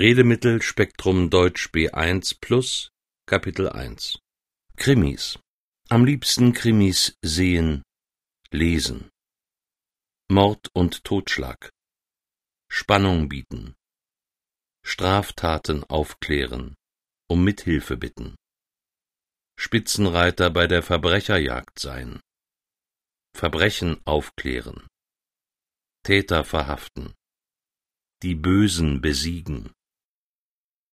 Redemittelspektrum Deutsch B1 plus Kapitel 1 Krimis. Am liebsten Krimis sehen, lesen. Mord und Totschlag. Spannung bieten. Straftaten aufklären, um Mithilfe bitten. Spitzenreiter bei der Verbrecherjagd sein. Verbrechen aufklären. Täter verhaften. Die Bösen besiegen.